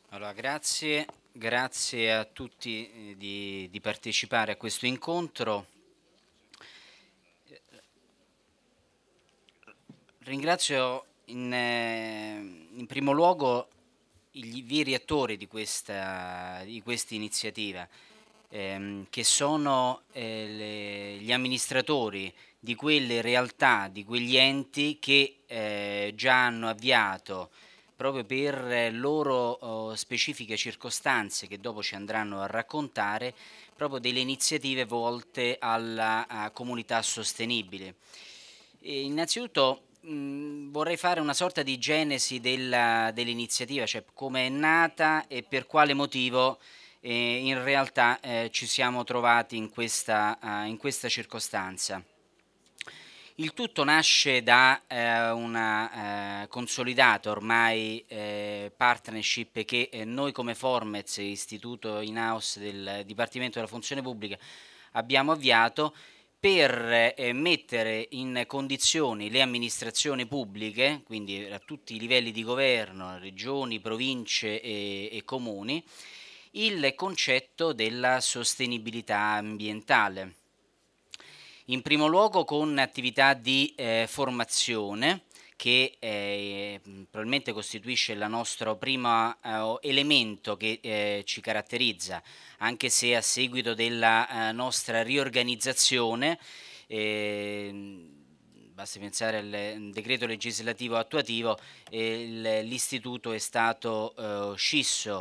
Allora, grazie a tutti di partecipare a questo incontro. Ringrazio in primo luogo i veri attori di questa iniziativa, che sono gli amministratori di quelle realtà, di quegli enti che già hanno avviato proprio per loro specifiche circostanze che dopo ci andranno a raccontare, proprio delle iniziative volte alla comunità sostenibile. Innanzitutto vorrei fare una sorta di genesi dell'iniziativa, cioè come è nata e per quale motivo in realtà ci siamo trovati in questa circostanza. Il tutto nasce da una consolidata ormai partnership che noi come Formez, istituto in house del Dipartimento della Funzione Pubblica, abbiamo avviato per mettere in condizioni le amministrazioni pubbliche, quindi a tutti i livelli di governo, regioni, province e comuni, il concetto della sostenibilità ambientale. In primo luogo con attività di formazione che probabilmente costituisce il nostro primo elemento che ci caratterizza, anche se a seguito della nostra riorganizzazione, basti pensare al decreto legislativo attuativo, l'istituto è stato scisso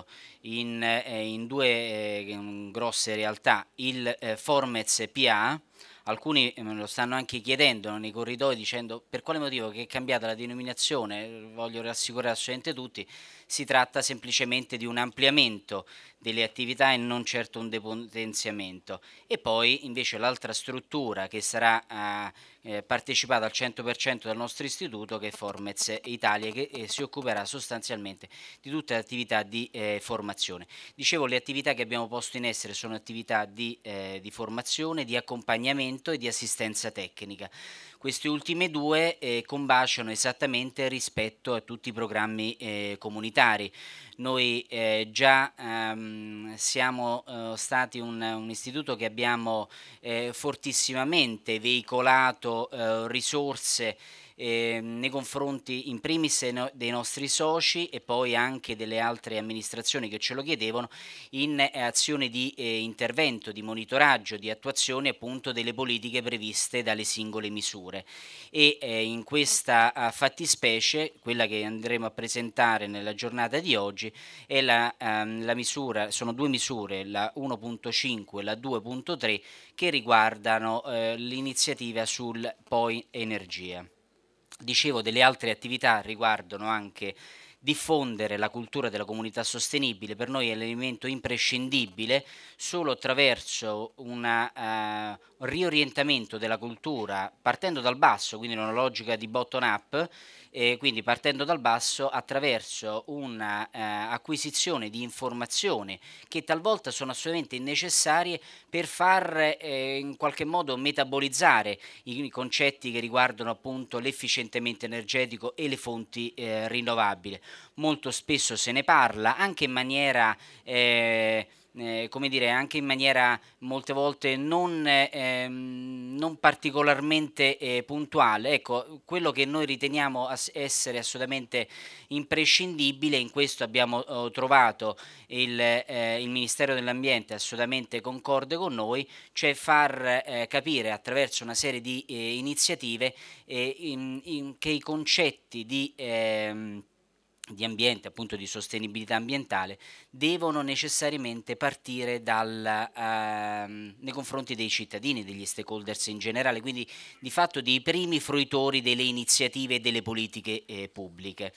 in due grosse realtà, il Formez PA. Alcuni me lo stanno anche chiedendo nei corridoi dicendo per quale motivo che è cambiata la denominazione, voglio rassicurare assolutamente tutti, si tratta semplicemente di un ampliamento delle attività e non certo un depotenziamento. E poi invece l'altra struttura che sarà partecipata al 100% dal nostro istituto, che è Formez Italia, che si occuperà sostanzialmente di tutte le attività di formazione. Dicevo, le attività che abbiamo posto in essere sono attività di formazione, di accompagnamento e di assistenza tecnica. Queste ultime due combaciano esattamente rispetto a tutti i programmi comunitari. Noi già siamo stati un istituto che abbiamo fortissimamente veicolato risorse nei confronti in primis dei nostri soci e poi anche delle altre amministrazioni che ce lo chiedevano in azione di intervento, di monitoraggio, di attuazione appunto delle politiche previste dalle singole misure. E in questa fattispecie, quella che andremo a presentare nella giornata di oggi, è la misura, sono due misure, la 1.5 e la 2.3, che riguardano l'iniziativa sul poi energia. Dicevo, delle altre attività riguardano anche diffondere la cultura della comunità sostenibile. Per noi è l'elemento imprescindibile. Solo attraverso un riorientamento della cultura partendo dal basso, quindi in una logica di bottom up, quindi partendo dal basso attraverso una acquisizione di informazioni che talvolta sono assolutamente necessarie per far in qualche modo metabolizzare i concetti che riguardano appunto l'efficientamento energetico e le fonti rinnovabili. Molto spesso se ne parla anche in maniera come dire, anche in maniera molte volte non particolarmente puntuale. Ecco, quello che noi riteniamo essere assolutamente imprescindibile, in questo abbiamo trovato il Ministero dell'Ambiente assolutamente concorde con noi, cioè far capire attraverso una serie di iniziative che i concetti di ambiente, appunto di sostenibilità ambientale, devono necessariamente partire nei confronti dei cittadini, degli stakeholders in generale, quindi di fatto dei primi fruitori delle iniziative e delle politiche pubbliche.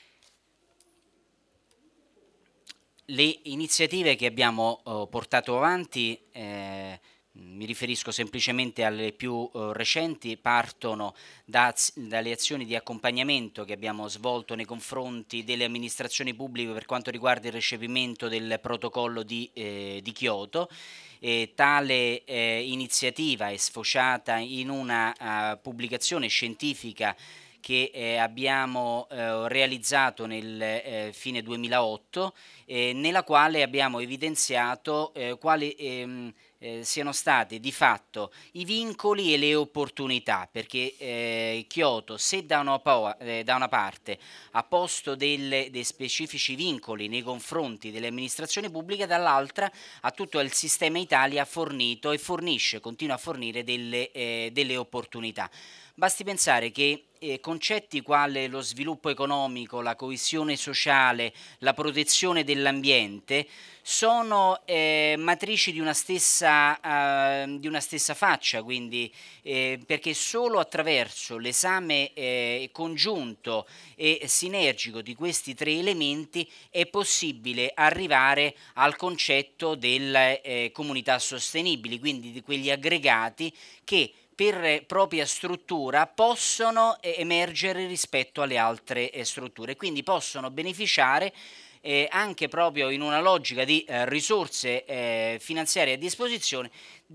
Le iniziative che abbiamo portato avanti, mi riferisco semplicemente alle più recenti, partono dalle azioni di accompagnamento che abbiamo svolto nei confronti delle amministrazioni pubbliche per quanto riguarda il recepimento del protocollo di Kyoto. Tale iniziativa è sfociata in una pubblicazione scientifica che abbiamo realizzato nel fine 2008, nella quale abbiamo evidenziato quali siano stati di fatto i vincoli e le opportunità, perché Kyoto, se da una parte ha posto dei specifici vincoli nei confronti delle amministrazioni pubbliche, dall'altra a tutto il sistema Italia ha fornito e fornisce, continua a fornire delle opportunità. Basti pensare che concetti quali lo sviluppo economico, la coesione sociale, la protezione dell'ambiente sono matrici di una stessa faccia, quindi perché solo attraverso l'esame congiunto e sinergico di questi tre elementi è possibile arrivare al concetto delle comunità sostenibili, quindi di quegli aggregati che per propria struttura possono emergere rispetto alle altre strutture, quindi possono beneficiare anche proprio in una logica di risorse finanziarie a disposizione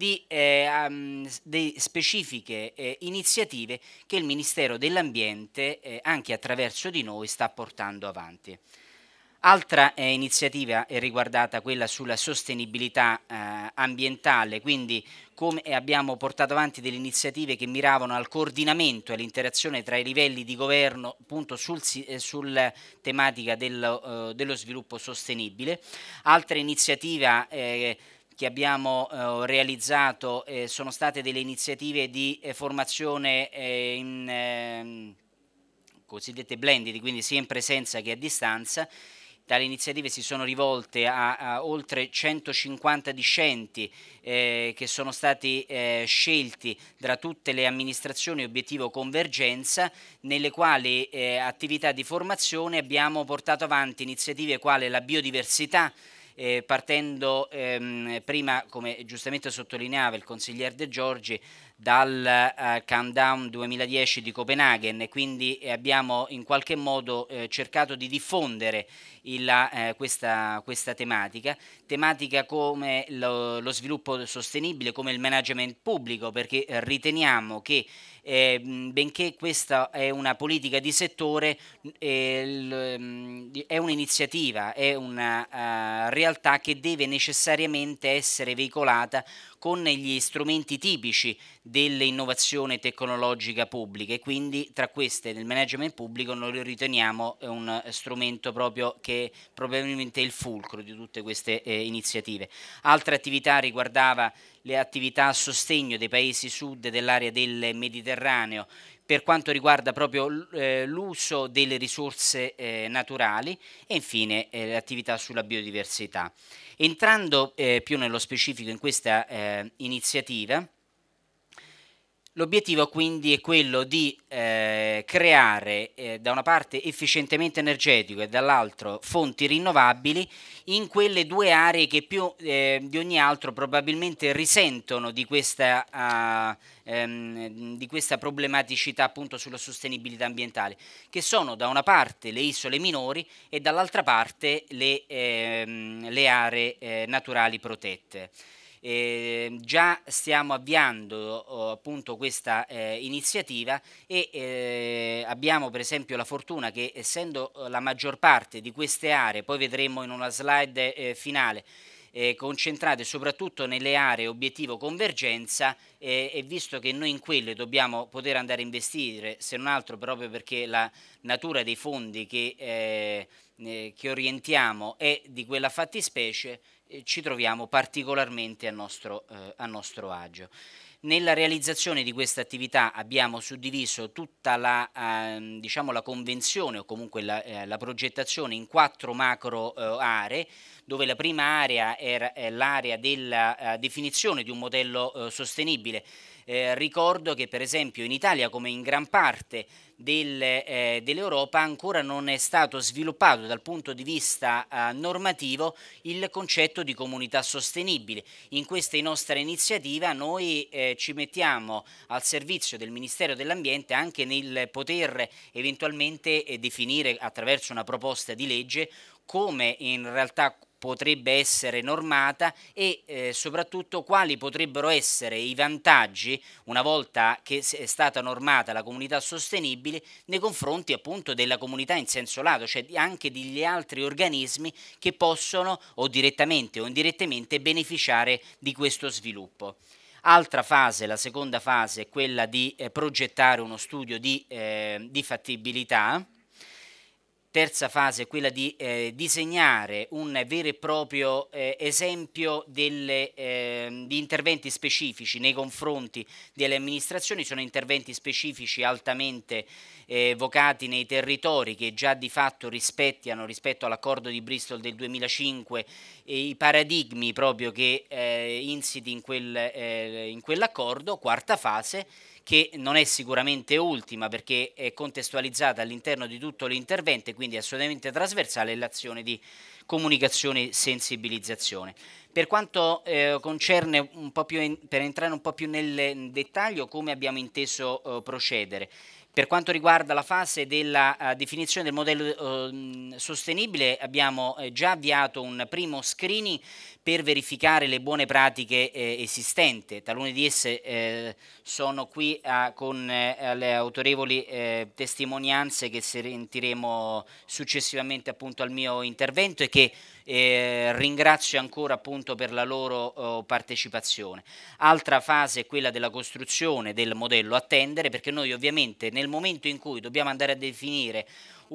di specifiche iniziative che il Ministero dell'Ambiente anche attraverso di noi sta portando avanti. Altra iniziativa è riguardata quella sulla sostenibilità ambientale, quindi come abbiamo portato avanti delle iniziative che miravano al coordinamento e all'interazione tra i livelli di governo appunto sul tematica dello sviluppo sostenibile. Altra iniziativa che abbiamo realizzato sono state delle iniziative di formazione in cosiddette blended, quindi sia in presenza che a distanza. Tali iniziative si sono rivolte a oltre 150 discenti che sono stati scelti tra tutte le amministrazioni obiettivo convergenza, nelle quali attività di formazione abbiamo portato avanti iniziative quali la biodiversità, partendo prima, come giustamente sottolineava il consigliere De Giorgi, dal Countdown 2010 di Copenaghen, e quindi abbiamo in qualche modo cercato di diffondere questa tematica come lo sviluppo sostenibile, come il management pubblico, perché riteniamo che benché questa è una politica di settore, è un'iniziativa, è una realtà che deve necessariamente essere veicolata con gli strumenti tipici dell'innovazione tecnologica pubblica, e quindi tra queste nel management pubblico noi lo riteniamo un strumento proprio che probabilmente è il fulcro di tutte queste iniziative. Altra attività riguardava le attività a sostegno dei paesi sud dell'area del Mediterraneo per quanto riguarda proprio l'uso delle risorse naturali, e infine le attività sulla biodiversità. Entrando più nello specifico in questa iniziativa, l'obiettivo quindi è quello di creare da una parte efficientamento energetico e dall'altro fonti rinnovabili in quelle due aree che più di ogni altro probabilmente risentono di questa problematicità appunto sulla sostenibilità ambientale, che sono da una parte le isole minori e dall'altra parte le aree naturali protette. Già stiamo avviando appunto questa iniziativa e abbiamo per esempio la fortuna che, essendo la maggior parte di queste aree, poi vedremo in una slide finale, concentrate soprattutto nelle aree obiettivo convergenza, e visto che noi in quelle dobbiamo poter andare a investire, se non altro proprio perché la natura dei fondi che orientiamo è di quella fattispecie, ci troviamo particolarmente a nostro agio. Nella realizzazione di questa attività abbiamo suddiviso tutta diciamo la convenzione o comunque la progettazione in 4 macro aree, dove la prima area è l'area della definizione di un modello sostenibile. Ricordo che per esempio in Italia, come in gran parte dell'Europa, ancora non è stato sviluppato dal punto di vista normativo il concetto di comunità sostenibile. In questa nostra iniziativa noi ci mettiamo al servizio del Ministero dell'Ambiente anche nel poter eventualmente definire attraverso una proposta di legge come in realtà potrebbe essere normata e soprattutto quali potrebbero essere i vantaggi, una volta che è stata normata la comunità sostenibile, nei confronti appunto della comunità in senso lato, cioè anche degli altri organismi che possono o direttamente o indirettamente beneficiare di questo sviluppo. Altra fase, la seconda fase, è quella di progettare uno studio di fattibilità. Terza fase è quella di disegnare un vero e proprio esempio di interventi specifici nei confronti delle amministrazioni. Sono interventi specifici altamente vocati nei territori, che già di fatto rispettiano, rispetto all'accordo di Bristol del 2005, i paradigmi proprio che insiti in quell'accordo. Quarta fase, che non è sicuramente ultima perché è contestualizzata all'interno di tutto l'intervento e quindi è assolutamente trasversale, è l'azione di comunicazione e sensibilizzazione. Per quanto concerne un po' più per entrare un po' più nel dettaglio, come abbiamo inteso procedere. Per quanto riguarda la fase della definizione del modello sostenibile, abbiamo già avviato un primo screening per verificare le buone pratiche esistenti. Talune di esse sono qui con le autorevoli testimonianze che sentiremo successivamente appunto al mio intervento, e che ringrazio ancora appunto per la loro partecipazione. Altra fase è quella della costruzione del modello attendere, perché noi ovviamente nel momento in cui dobbiamo andare a definire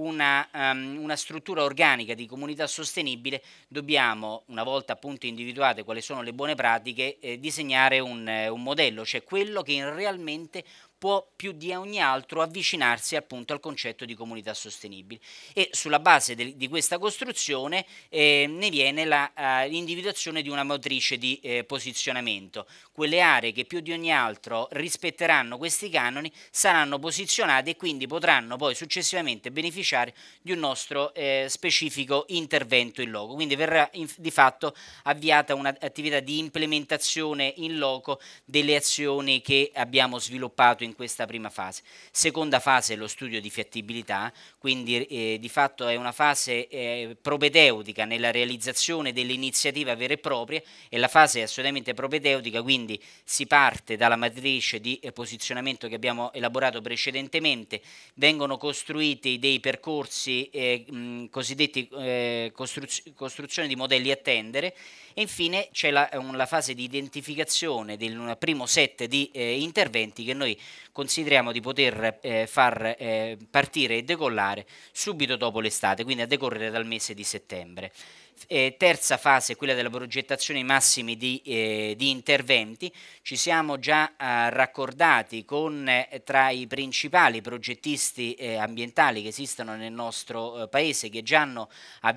una struttura organica di comunità sostenibile, dobbiamo, una volta appunto individuate quali sono le buone pratiche, disegnare un modello, cioè quello che realmente può più di ogni altro avvicinarsi appunto al concetto di comunità sostenibile, e sulla base di questa costruzione ne viene l'individuazione di una matrice di posizionamento. Quelle aree che più di ogni altro rispetteranno questi canoni saranno posizionate e quindi potranno poi successivamente beneficiare di un nostro specifico intervento in loco. Quindi verrà di fatto avviata un'attività di implementazione in loco delle azioni che abbiamo sviluppato in questa prima fase. Seconda fase è lo studio di fattibilità, quindi di fatto è una fase propedeutica nella realizzazione dell'iniziativa vera e propria, e la fase è assolutamente propedeutica, quindi si parte dalla matrice di posizionamento che abbiamo elaborato precedentemente, vengono costruiti dei percorsi cosiddetti costruzione di modelli a tendere, e infine c'è la fase di identificazione del primo set di interventi che noi consideriamo di poter far partire e decollare subito dopo l'estate, quindi a decorrere dal mese di settembre. Terza fase è quella della progettazione massimi di interventi. Ci siamo già raccordati con tra i principali progettisti ambientali che esistono nel nostro paese, che già hanno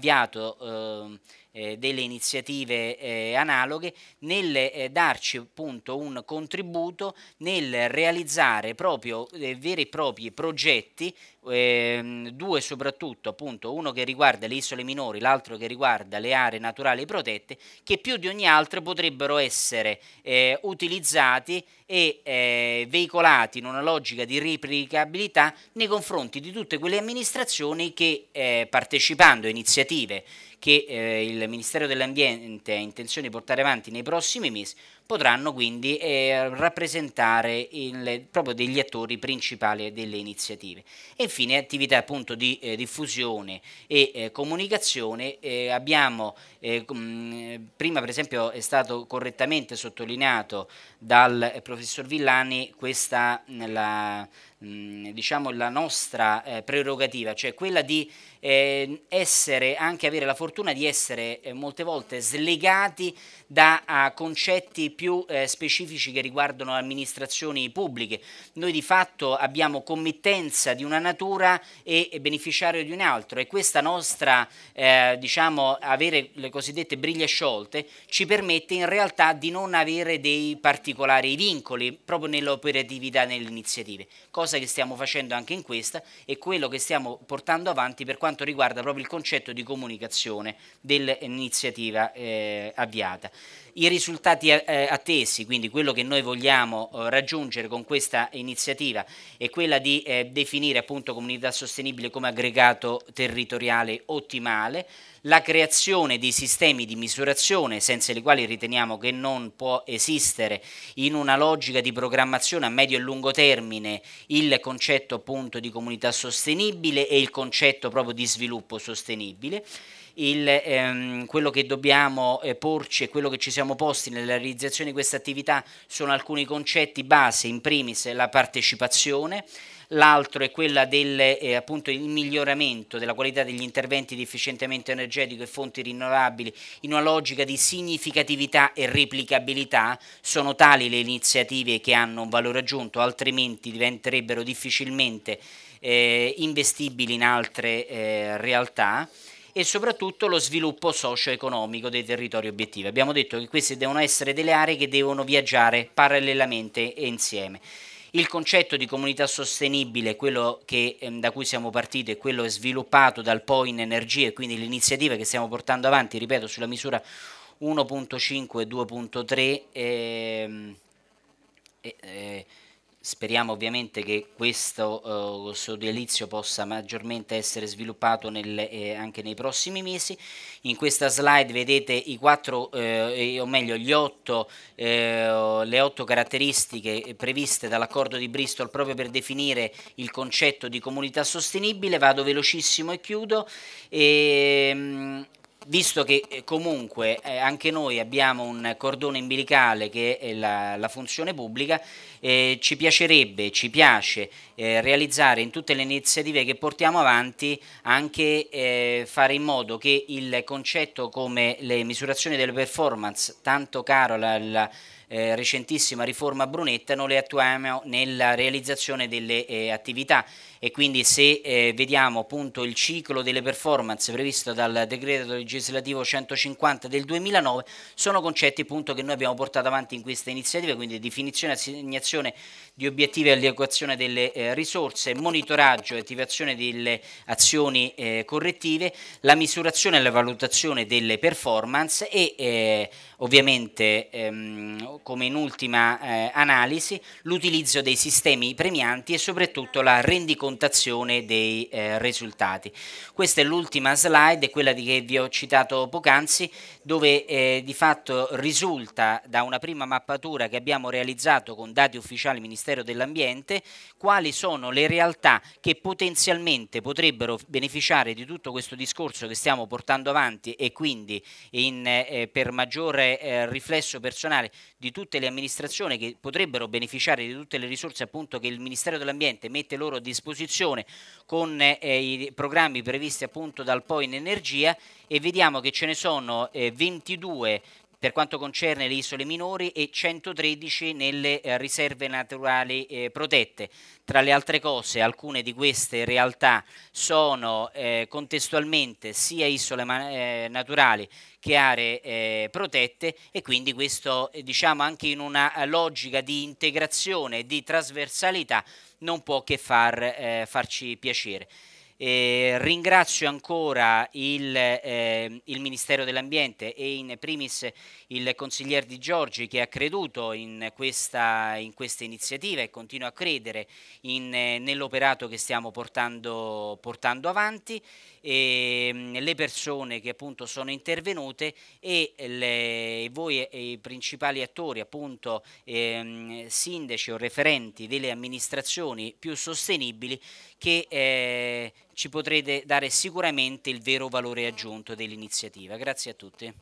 avviato delle iniziative analoghe, nel darci appunto un contributo nel realizzare proprio veri e propri progetti, due soprattutto, appunto uno che riguarda le isole minori, l'altro che riguarda le aree naturali protette, che più di ogni altro potrebbero essere utilizzati e veicolati in una logica di replicabilità nei confronti di tutte quelle amministrazioni che partecipando a iniziative che il Ministero dell'Ambiente ha intenzione di portare avanti nei prossimi mesi, potranno quindi rappresentare proprio degli attori principali delle iniziative. E infine attività appunto di diffusione e comunicazione. Abbiamo prima per esempio è stato correttamente sottolineato dal professor Villani diciamo la nostra prerogativa, cioè quella di avere la fortuna di essere molte volte slegati da concetti più specifici che riguardano amministrazioni pubbliche. Noi di fatto abbiamo committenza di una natura e beneficiario di un altro, e questa nostra diciamo avere le cosiddette briglie sciolte ci permette in realtà di non avere dei particolari vincoli proprio nell'operatività nelle iniziative, cosa che stiamo facendo anche in questa, e quello che stiamo portando avanti per quanto riguarda proprio il concetto di comunicazione dell'iniziativa avviata. I risultati attesi, quindi quello che noi vogliamo raggiungere con questa iniziativa è quella di definire appunto comunità sostenibile come aggregato territoriale ottimale, la creazione di sistemi di misurazione senza i quali riteniamo che non può esistere in una logica di programmazione a medio e lungo termine il concetto appunto di comunità sostenibile e il concetto proprio di sviluppo sostenibile. Quello che dobbiamo porci e quello che ci siamo posti nella realizzazione di questa attività sono alcuni concetti base, in primis la partecipazione, l'altro è quella del appunto il miglioramento della qualità degli interventi di efficientamento energetico e fonti rinnovabili in una logica di significatività e replicabilità. Sono tali le iniziative che hanno un valore aggiunto, altrimenti diventerebbero difficilmente investibili in altre realtà, e soprattutto lo sviluppo socio-economico dei territori obiettivi. Abbiamo detto che queste devono essere delle aree che devono viaggiare parallelamente e insieme. Il concetto di comunità sostenibile, quello che, da cui siamo partiti, è quello sviluppato dal POIN Energia, quindi l'iniziativa che stiamo portando avanti, ripeto, sulla misura 1.5 e 2.3. Speriamo ovviamente che questo sodalizio possa maggiormente essere sviluppato anche nei prossimi mesi. In questa slide vedete i quattro, o meglio le 8 caratteristiche previste dall'accordo di Bristol proprio per definire il concetto di comunità sostenibile. Vado velocissimo e chiudo. Visto che comunque anche noi abbiamo un cordone umbilicale che è la funzione pubblica, ci piace realizzare in tutte le iniziative che portiamo avanti anche fare in modo che il concetto come le misurazioni delle performance, tanto caro alla recentissima riforma Brunetta, non le attuiamo nella realizzazione delle attività, e quindi se vediamo appunto il ciclo delle performance previsto dal decreto legislativo 150 del 2009, sono concetti appunto che noi abbiamo portato avanti in questa iniziativa, quindi definizione e assegnazione di obiettivi e allocazione delle risorse, monitoraggio e attivazione delle azioni correttive, la misurazione e la valutazione delle performance e ovviamente come in ultima analisi l'utilizzo dei sistemi premianti e soprattutto la rendicontazione dei risultati. Questa è l'ultima slide, è quella che vi ho citato poc'anzi, dove di fatto risulta da una prima mappatura che abbiamo realizzato con dati ufficiali Ministero dell'Ambiente quali sono le realtà che potenzialmente potrebbero beneficiare di tutto questo discorso che stiamo portando avanti, e quindi per maggiore riflesso personale di tutte le amministrazioni che potrebbero beneficiare di tutte le risorse appunto che il Ministero dell'Ambiente mette loro a disposizione con i programmi previsti appunto dal POIN Energia, e vediamo che ce ne sono 22 per quanto concerne le isole minori e 113 nelle riserve naturali protette. Tra le altre cose, alcune di queste realtà sono contestualmente sia isole naturali che aree protette, e quindi questo diciamo anche in una logica di integrazione e di trasversalità non può che farci piacere. Ringrazio ancora il Ministero dell'Ambiente e in primis il consiglier Di Giorgi, che ha creduto in questa iniziativa e continua a credere nell'operato che stiamo portando avanti, le persone che appunto sono intervenute e voi i principali attori, appunto sindaci o referenti delle amministrazioni più sostenibili, che ci potrete dare sicuramente il vero valore aggiunto dell'iniziativa. Grazie a tutti.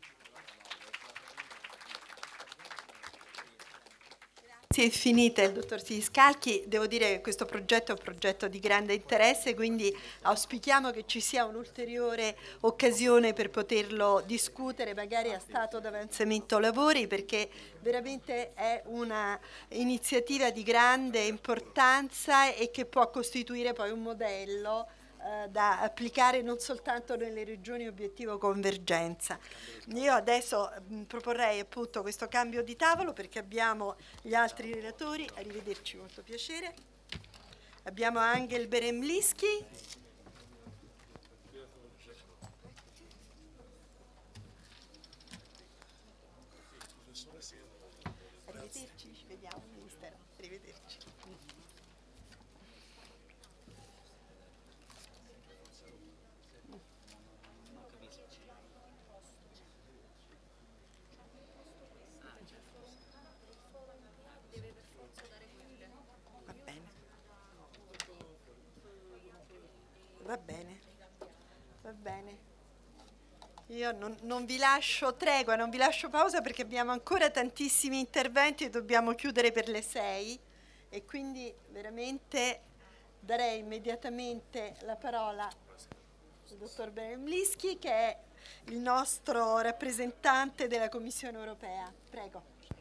Sì, è finita il dottor Siniscalchi. Devo dire che questo progetto è un progetto di grande interesse, quindi auspichiamo che ci sia un'ulteriore occasione per poterlo discutere, magari a stato d'avanzamento lavori, perché veramente è una iniziativa di grande importanza e che può costituire poi un modello da applicare non soltanto nelle regioni obiettivo convergenza. Io adesso proporrei appunto questo cambio di tavolo perché abbiamo gli altri relatori. Arrivederci, molto piacere. Abbiamo Angel Beremlischi. Arrivederci, ci vediamo al Ministero. Arrivederci. Va bene. Va bene. Va bene. Io non vi lascio tregua, non vi lascio pausa perché abbiamo ancora tantissimi interventi e dobbiamo chiudere per le 6 e quindi veramente darei immediatamente la parola al dottor Beremlischi che è il nostro rappresentante della Commissione europea. Prego.